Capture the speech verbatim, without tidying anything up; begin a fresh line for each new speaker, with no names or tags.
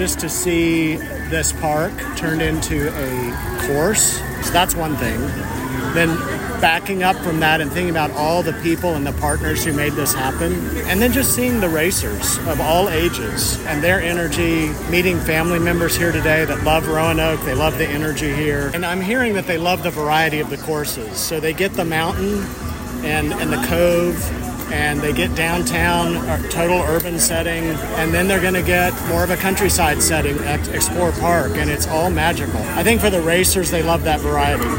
just to see this park turned into a course. So that's one thing. Then backing up from that and thinking about all the people and the partners who made this happen. And then just seeing the racers of all ages and their energy, meeting family members here today that love Roanoke. They love the energy here. And I'm hearing that they love the variety of the courses. So they get the mountain and, and the cove, and they get downtown, a total urban setting, and then they're going to get more of a countryside setting at Explore Park, and it's all magical. I think for the racers, they love that variety.